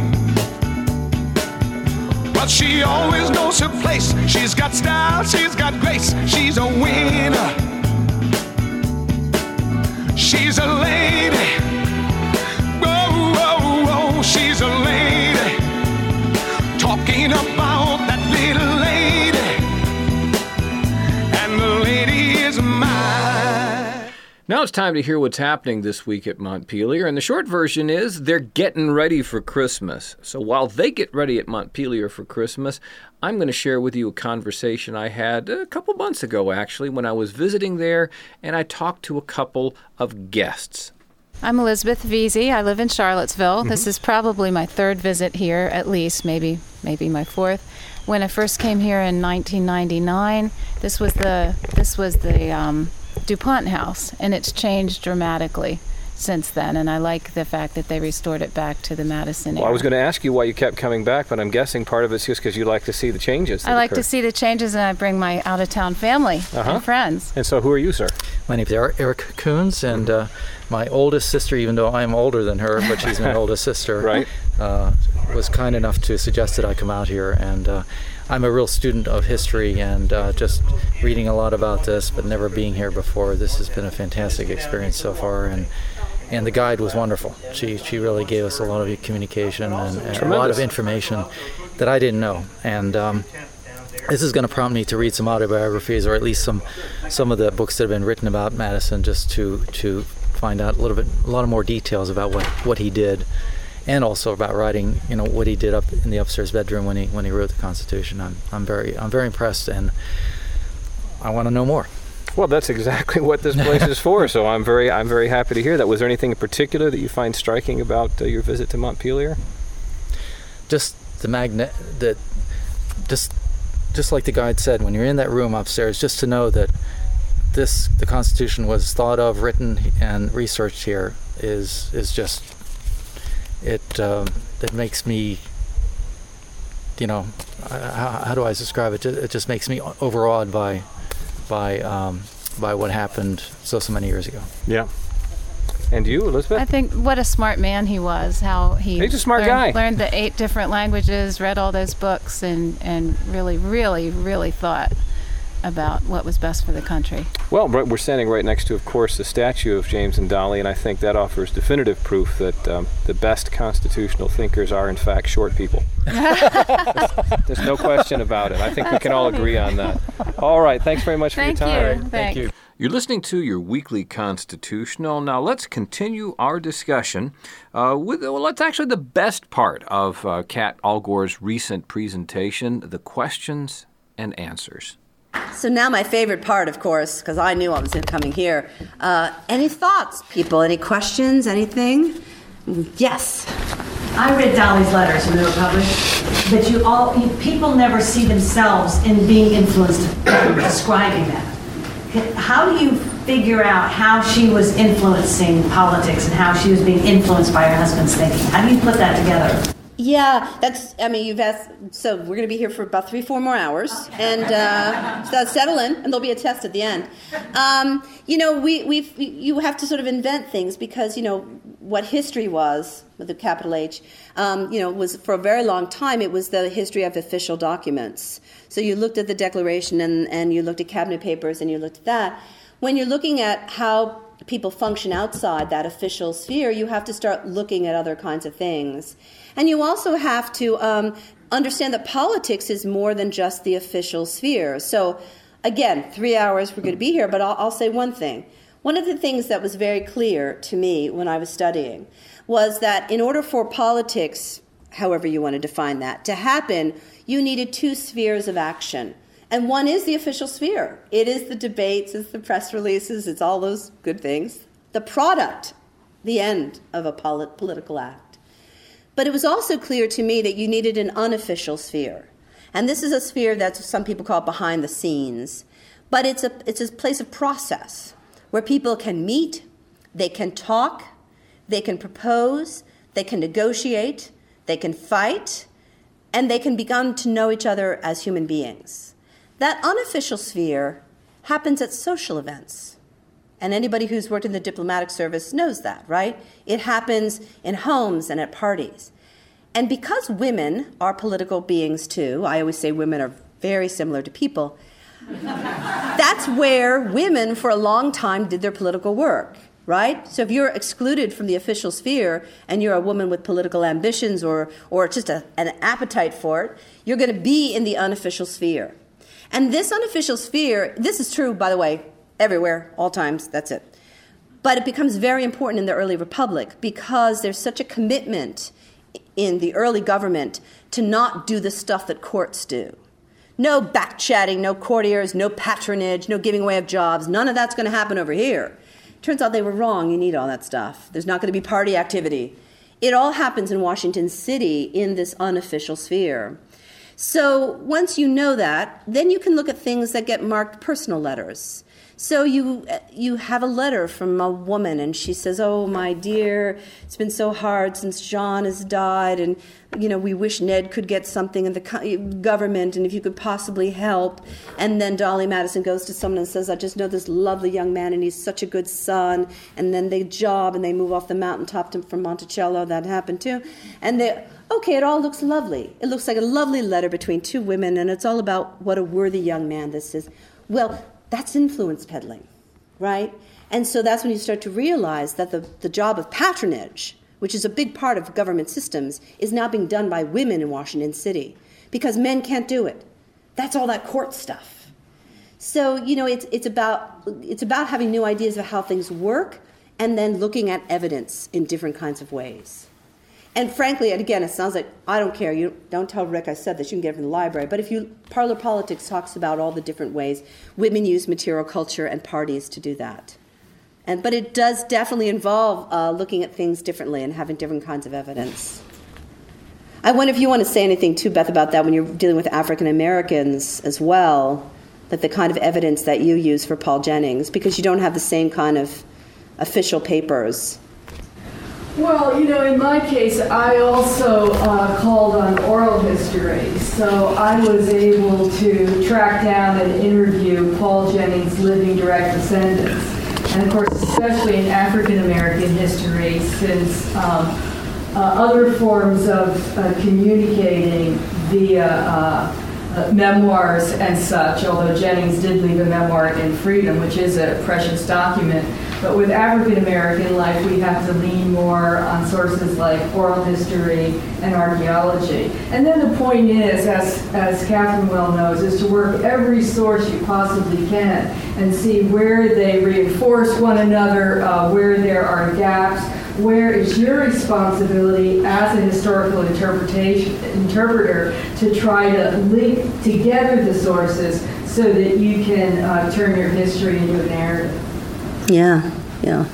But she always knows her place. She's got style, she's got grace. She's a winner. She's a lady. Whoa, whoa, whoa. She's a lady. Talking about that little lady. And the lady is mine. Now it's time to hear what's happening this week at Montpelier, and the short version is they're getting ready for Christmas. So while they get ready at Montpelier for Christmas, I'm going to share with you a conversation I had a couple months ago, actually, when I was visiting there, and I talked to a couple of guests. I'm Elizabeth Veazey. I live in Charlottesville. Mm-hmm. This is probably my third visit here, at least, maybe maybe my fourth. When I first came here in nineteen ninety-nine, this was the this was the um, DuPont house, and it's changed dramatically since then, and I like the fact that they restored it back to the Madison Well, era. I was going to ask you why you kept coming back, but I'm guessing part of it's just because you like to see the changes that I like occur. to see the changes, and I bring my out-of-town family Uh-huh. and friends. And so who are you, sir? My name's Eric, Eric Coons, and uh, my oldest sister, even though I'm older than her, but she's my oldest sister, Right. uh, was kind enough to suggest that I come out here. And uh, I'm a real student of history, and uh, just reading a lot about this, but never being here before. This has been a fantastic experience so far, and and the guide was wonderful. She she really gave us a lot of communication and, and a lot of information that I didn't know. And um, this is going to prompt me to read some autobiographies, or at least some some of the books that have been written about Madison, just to to find out a little bit, a lot of more details about what, what he did, and also about writing, you know, what he did up in the upstairs bedroom when he when he wrote the Constitution. I'm I'm very I'm very impressed, and I want to know more. Well, that's exactly what this place is for. So I'm very I'm very happy to hear that. Was there anything in particular that you find striking about uh, your visit to Montpelier? Just the magnet that just. Just like the guide said, when you're in that room upstairs, just to know that this, the Constitution was thought of, written, and researched here is is just it. Um, it makes me, you know, how, how do I describe it? It just makes me overawed by by um, by what happened so so many years ago. Yeah. And you, Elizabeth? I think what a smart man he was, how he He's a smart learned, guy. learned the eight different languages, read all those books, and, and really, really, really thought about what was best for the country. Well, right- we're standing right next to, of course, the statue of James and Dolly, and I think that offers definitive proof that um, the best constitutional thinkers are, in fact, short people. there's, there's no question about it. I think we can all agree on that. All right. Thanks very much for Thank your time. you. Thank you. You're listening to your weekly Constitutional. Now let's continue our discussion uh, with, well, that's actually the best part of uh, Kat Allgore's recent presentation, the questions and answers. So now my favorite part, of course, because I knew I was coming here. Uh, any thoughts, people? Any questions? Anything? Yes. I read Dolly's letters when they were published, but you all, you, people never see themselves in being influenced, describing them. How do you figure out how she was influencing politics and how she was being influenced by her husband's thinking? How do you put that together? Yeah, that's, I mean, you've asked, so we're going to be here for about three, four more hours, and uh, so settle in, and there'll be a test at the end. Um, you know, we, we've, you have to sort of invent things because, you know, what history was, with a capital H, um, you know, was for a very long time, it was the history of official documents. So you looked at the Declaration, and, and you looked at cabinet papers, and you looked at that. When you're looking at how people function outside that official sphere, you have to start looking at other kinds of things. And you also have to um, understand that politics is more than just the official sphere. So, again, three hours we're going to be here, but I'll, I'll say one thing. One of the things that was very clear to me when I was studying was that in order for politics, however you want to define that, to happen, you needed two spheres of action. And one is the official sphere. It is the debates, it's the press releases, it's all those good things. The product, the end of a polit- political act. But it was also clear to me that you needed an unofficial sphere. And this is a sphere that some people call behind the scenes. But it's a, it's a place of process where people can meet, they can talk, they can propose, they can negotiate, they can fight, and they can begin to know each other as human beings. That unofficial sphere happens at social events. And anybody who's worked in the diplomatic service knows that, right? It happens in homes and at parties. And because women are political beings too, I always say women are very similar to people, that's where women for a long time did their political work, right? So if you're excluded from the official sphere and you're a woman with political ambitions or, or just a, an appetite for it, you're going to be in the unofficial sphere. And this unofficial sphere, this is true, by the way, everywhere, all times, that's it. But it becomes very important in the early republic because there's such a commitment in the early government to not do the stuff that courts do. No back-chatting, no courtiers, no patronage, no giving away of jobs. None of that's going to happen over here. Turns out they were wrong. You need all that stuff. There's not going to be party activity. It all happens in Washington City in this unofficial sphere. So once you know that, then you can look at things that get marked personal letters. So you you have a letter from a woman, and she says, "Oh, my dear, it's been so hard since John has died, and you know we wish Ned could get something in the co- government, and if you could possibly help." And then Dolly Madison goes to someone and says, "I just know this lovely young man, and he's such a good son." And then they job, and they move off the mountaintop to, from Monticello. That happened too, and they. Okay, it all looks lovely. It looks like a lovely letter between two women, and it's all about what a worthy young man this is. Well, that's influence peddling, right? And so that's when you start to realize that the, the job of patronage, which is a big part of government systems, is now being done by women in Washington City because men can't do it. That's all that court stuff. So, you know, it's it's about it's about having new ideas of how things work and then looking at evidence in different kinds of ways. And frankly, and again, it sounds like, I don't care, you don't tell Rick I said this, you can get it from the library, but if you, Parlor Politics talks about all the different ways women use material culture and parties to do that. And But it does definitely involve uh, looking at things differently and having different kinds of evidence. I wonder if you want to say anything too, Beth, about that when you're dealing with African Americans as well, that the kind of evidence that you use for Paul Jennings, because you don't have the same kind of official papers. Well, you know, in my case, I also uh, called on oral history, so I was able to track down and interview Paul Jennings' living direct descendants. And of course, especially in African American history, since um, uh, other forms of uh, communicating via uh, uh, memoirs and such, although Jennings did leave a memoir in Freedom, which is a precious document. But with African American life, we have to lean more on sources like oral history and archaeology. And then the point is, as, as Catherine well knows, is to work every source you possibly can and see where they reinforce one another, uh, where there are gaps, where is your responsibility as a historical interpretation interpreter to try to link together the sources so that you can uh, turn your history into a narrative. Yeah, yeah.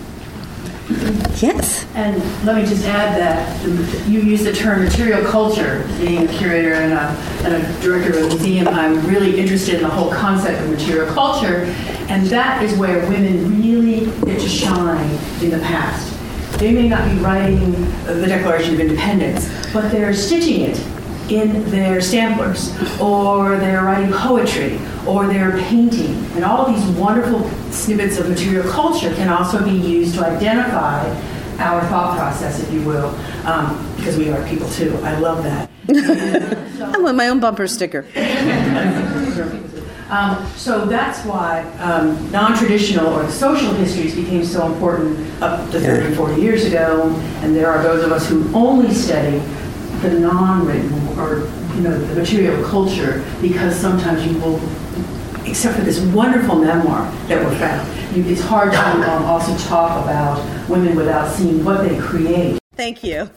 Yes. And let me just add that you use the term material culture. Being a curator and a, and a director of a museum, I'm really interested in the whole concept of material culture, and that is where women really get to shine in the past. They may not be writing the Declaration of Independence, but they're stitching it in their samplers, or they're writing poetry, or they're painting. And all of these wonderful snippets of material culture can also be used to identify our thought process, if you will, um, because we are people too. I love that. I want my own bumper sticker. Um, so that's why um, non-traditional or the social histories became so important up to thirty, forty years ago, and there are those of us who only study the non-written or you know the material culture, because sometimes you will, except for this wonderful memoir that were found, you, it's hard to um, also talk about women without seeing what they create. Thank you.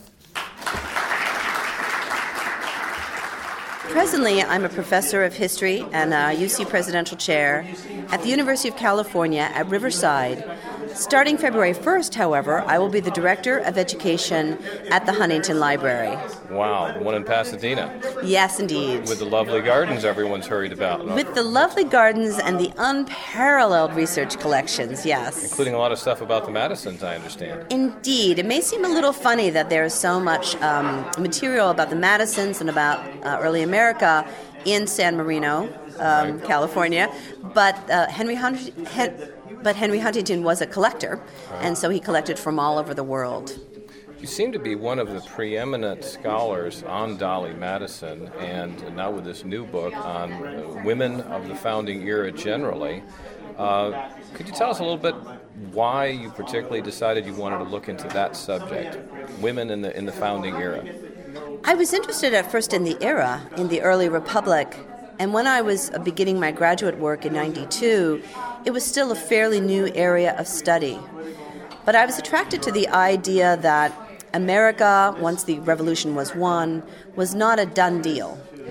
Presently, I'm a professor of history and a U C Presidential Chair at the University of California at Riverside. Starting February first, however, I will be the Director of Education at the Huntington Library. Wow, the one in Pasadena. Yes, indeed. With the lovely gardens everyone's hurried about. With the lovely gardens and the unparalleled research collections, yes. Including a lot of stuff about the Madisons, I understand. Indeed. It may seem a little funny that there is so much um, material about the Madisons and about uh, early America in San Marino, um, right. California, but uh, Henry Huntington... Hen- But Henry Huntington was a collector, right. And so he collected from all over the world. You seem to be one of the preeminent scholars on Dolly Madison, and now with this new book on uh, women of the founding era generally. Uh, could you tell us a little bit why you particularly decided you wanted to look into that subject, women in the in the founding era? I was interested at first in the era, in the early republic. And when I was beginning my graduate work in ninety-two, it was still a fairly new area of study. But I was attracted to the idea that America, once the revolution was won, was not a done deal.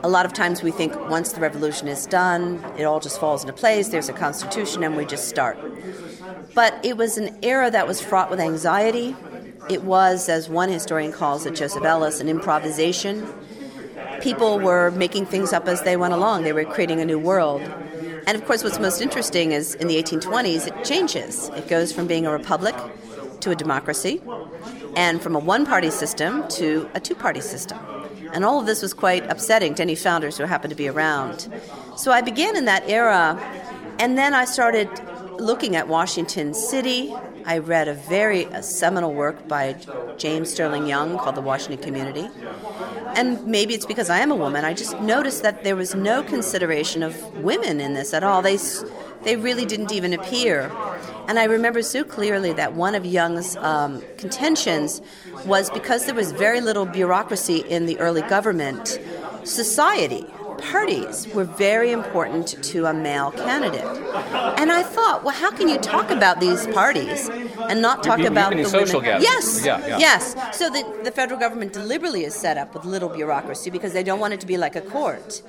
A lot of times we think once the revolution is done, it all just falls into place, there's a constitution, and we just start. But it was an era that was fraught with anxiety. It was, as one historian calls it, Joseph Ellis, an improvisation. People were making things up as they went along. They were creating a new world. And of course, what's most interesting is in the eighteen twenties, it changes. It goes from being a republic to a democracy, and from a one-party system to a two-party system. And all of this was quite upsetting to any founders who happened to be around. So I began in that era, and then I started looking at Washington City. I read a very a seminal work by James Sterling Young called The Washington Community. And maybe it's because I am a woman, I just noticed that there was no consideration of women in this at all. They they really didn't even appear. And I remember so clearly that one of Young's um, contentions was because there was very little bureaucracy in the early government, society, parties were very important to a male candidate. And I thought, well, how can you talk about these parties and not talk you mean, about you mean the social women? gatherings. Yes, Yeah, yeah. yes. So the, the federal government deliberately is set up with little bureaucracy because they don't want it to be like a court.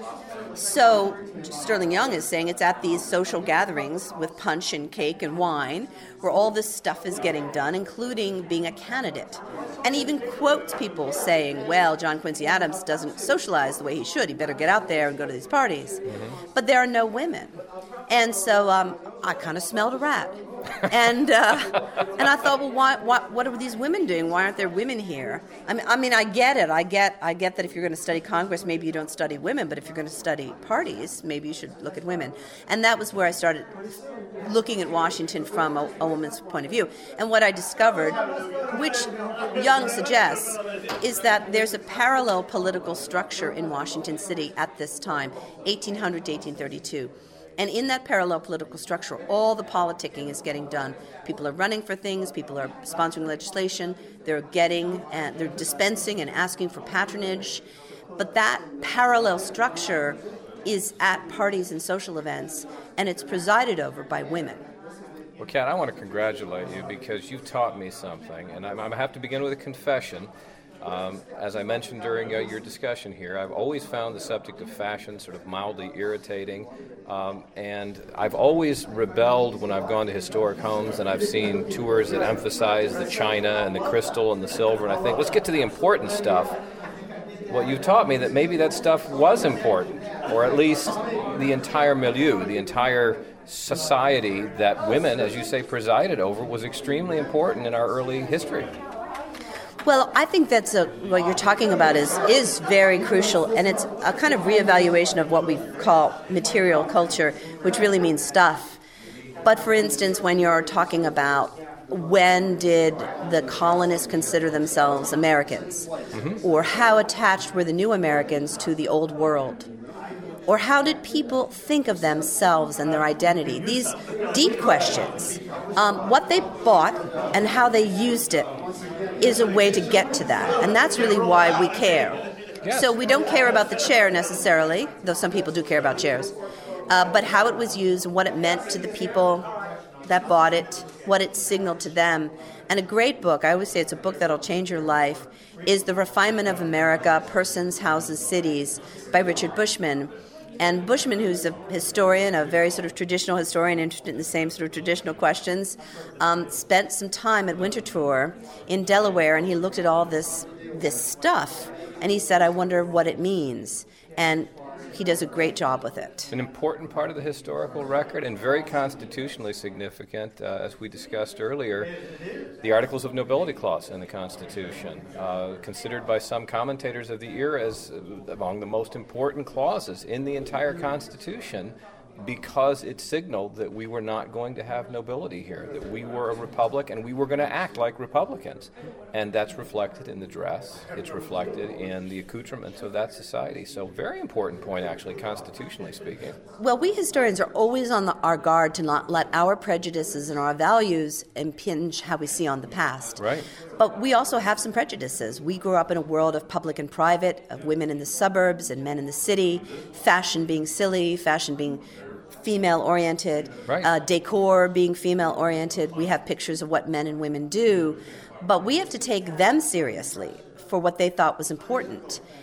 So Sterling Young is saying it's at these social gatherings with punch and cake and wine where all this stuff is getting done, including being a candidate. And even quotes people saying, well, John Quincy Adams doesn't socialize the way he should. He better get out there and go to these parties. Mm-hmm. But there are no women. And so um, I kind of smelled a rat. and uh, and I thought, well, why, why, what are these women doing? Why aren't there women here? I mean, I mean, I get it. I get, I get that if you're going to study Congress, maybe you don't study women. But if you're going to study parties, maybe you should look at women. And that was where I started looking at Washington from a, a woman's point of view. And what I discovered, which Young suggests, is that there's a parallel political structure in Washington City at this time, eighteen hundred to eighteen thirty-two. And in that parallel political structure, all the politicking is getting done. People are running for things. People are sponsoring legislation. They're getting and they're dispensing and asking for patronage. But that parallel structure is at parties and social events, and it's presided over by women. Well, Kat, I want to congratulate you because you've taught me something, and I'm, I have to begin with a confession. Um, as I mentioned during uh, your discussion here, I've always found the subject of fashion sort of mildly irritating, um, and I've always rebelled when I've gone to historic homes and I've seen tours that emphasize the china and the crystal and the silver, and I think, let's get to the important stuff. Well, you taught me that maybe that stuff was important, or at least the entire milieu, the entire society that women, as you say, presided over, was extremely important in our early history. Well, I think that's a, what you're talking about is is very crucial, and it's a kind of reevaluation of what we call material culture, which really means stuff. But for instance, when you're talking about when did the colonists consider themselves Americans, mm-hmm. or how attached were the new Americans to the old world, or how did people think of themselves and their identity? These deep questions, um, what they bought and how they used it is a way to get to that. And that's really why we care. Yes. So we don't care about the chair necessarily, though some people do care about chairs, uh, but how it was used and what it meant to the people that bought it, what it signaled to them. And a great book, I always say it's a book that'll change your life, is The Refinement of America, Persons, Houses, Cities by Richard Bushman. And Bushman, who's a historian, a very sort of traditional historian interested in the same sort of traditional questions, um, spent some time at Winterthur in Delaware, and he looked at all this this stuff, and he said, I wonder what it means. And he does a great job with it. An important part of the historical record and very constitutionally significant, uh, as we discussed earlier, the Articles of Nobility Clause in the Constitution, uh, considered by some commentators of the era as among the most important clauses in the entire Constitution, because it signaled that we were not going to have nobility here, that we were a republic and we were going to act like Republicans. And that's reflected in the dress. It's reflected in the accoutrements of that society. So very important point, actually, constitutionally speaking. Well, we historians are always on the, our guard to not let our prejudices and our values impinge how we see on the past. Right. But we also have some prejudices. We grew up in a world of public and private, of women in the suburbs and men in the city, fashion being silly, fashion being female-oriented, right. uh, decor being female-oriented. We have pictures of what men and women do, but we have to take them seriously for what they thought was important.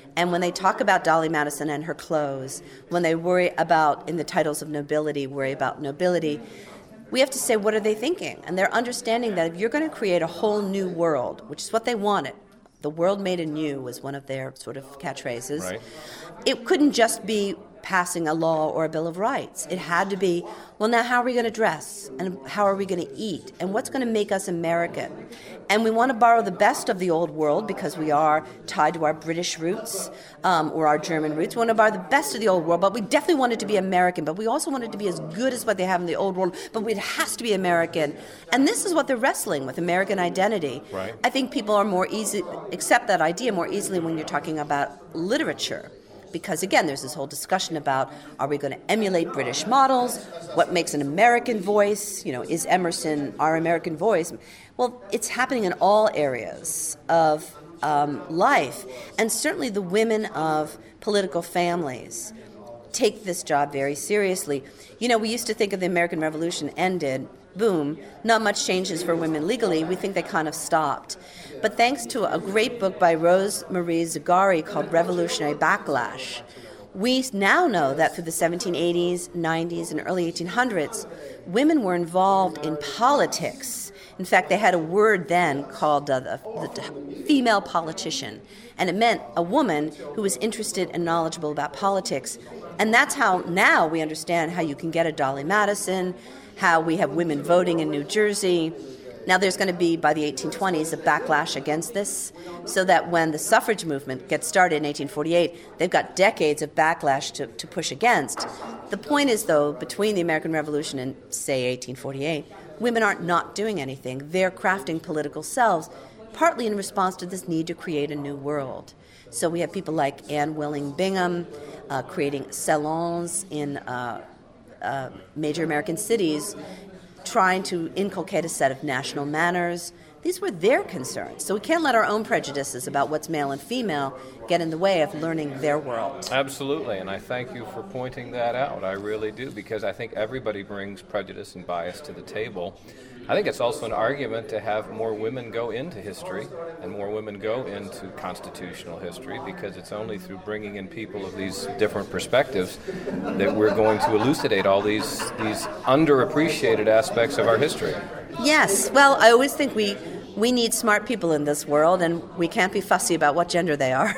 And when they talk about Dolly Madison and her clothes, when they worry about, in the titles of nobility, worry about nobility, we have to say, what are they thinking? And they're understanding that if you're going to create a whole new world, which is what they wanted, the world made anew was one of their sort of catchphrases, right. It couldn't just be passing a law or a Bill of Rights. It had to be, well, now how are we going to dress? And how are we going to eat? And what's going to make us American? And we want to borrow the best of the old world because we are tied to our British roots um, or our German roots. We want to borrow the best of the old world, but we definitely want it to be American. But we also want it to be as good as what they have in the old world, but it has to be American. And this is what they're wrestling with, American identity. Right. I think people are more easy, accept that idea more easily when you're talking about literature. Because, again, there's this whole discussion about, are we going to emulate British models? What makes an American voice? You know, is Emerson our American voice? Well, it's happening in all areas of um, life. And certainly the women of political families take this job very seriously. You know, we used to think of the American Revolution ended, boom, not much changes for women legally. We think they kind of stopped. But thanks to a great book by Rose Marie Zagari called Revolutionary Backlash, we now know that through the seventeen eighties, nineties, and early eighteen hundreds, women were involved in politics. In fact, they had a word then called uh, the, the female politician, and it meant a woman who was interested and knowledgeable about politics. And that's how now we understand how you can get a Dolly Madison, how we have women voting in New Jersey. Now there's going to be, by the eighteen twenties, a backlash against this, so that when the suffrage movement gets started in eighteen forty-eight, they've got decades of backlash to, to push against. The point is, though, between the American Revolution and, say, eighteen forty-eight, women aren't not doing anything. They're crafting political selves, partly in response to this need to create a new world. So we have people like Anne Willing Bingham uh, creating salons in uh, uh, major American cities, trying to inculcate a set of national manners. These were their concerns. So we can't let our own prejudices about what's male and female get in the way of learning their world. Absolutely, and I thank you for pointing that out. I really do, because I think everybody brings prejudice and bias to the table. I think it's also an argument to have more women go into history and more women go into constitutional history, because it's only through bringing in people of these different perspectives that we're going to elucidate all these these underappreciated aspects of our history. Yes. Well, I always think we we need smart people in this world, and we can't be fussy about what gender they are.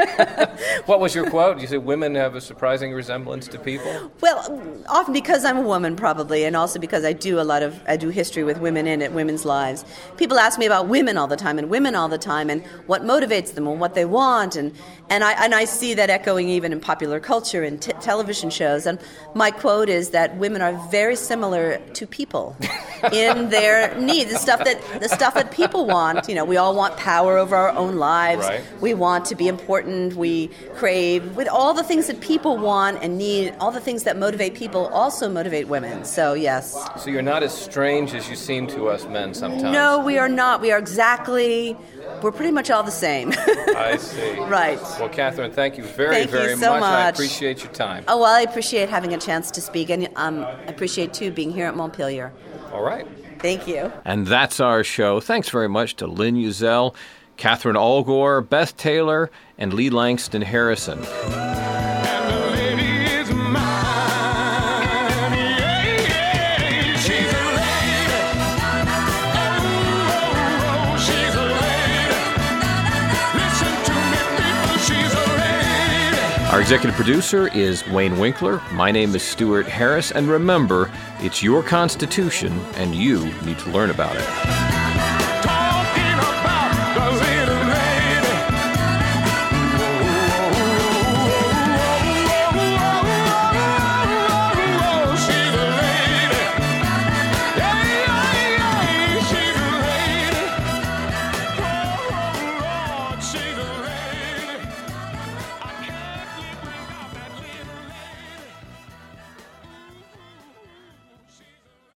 What was your quote? You said women have a surprising resemblance to people? Well, often because I'm a woman, probably, and also because I do a lot of, I do history with women in it, women's lives. People ask me about women all the time, and women all the time, and what motivates them, and what they want, and, and, I, and I see that echoing even in popular culture and t- television shows. And my quote is that women are very similar to people in their needs, the stuff that, the stuff that people want. You know, we all want power over our own lives. Right. We want to be important. We crave, with all the things that people want and need, all the things that motivate people also motivate women. So, yes. So you're not as strange as you seem to us men sometimes. No, we are not. We are exactly, we're pretty much all the same. I see. Right. Well, Catherine, thank you very, thank very you so much. much. I appreciate your time. Oh, well, I appreciate having a chance to speak, and um, I appreciate, too, being here at Montpelier. All right. Thank you. And that's our show. Thanks very much to Lynn Uzel, Catherine Allgore, Beth Taylor, and Lee Langston Harrison. Our executive producer is Wayne Winkler. My name is Stuart Harris. And remember, it's your Constitution, and you need to learn about it.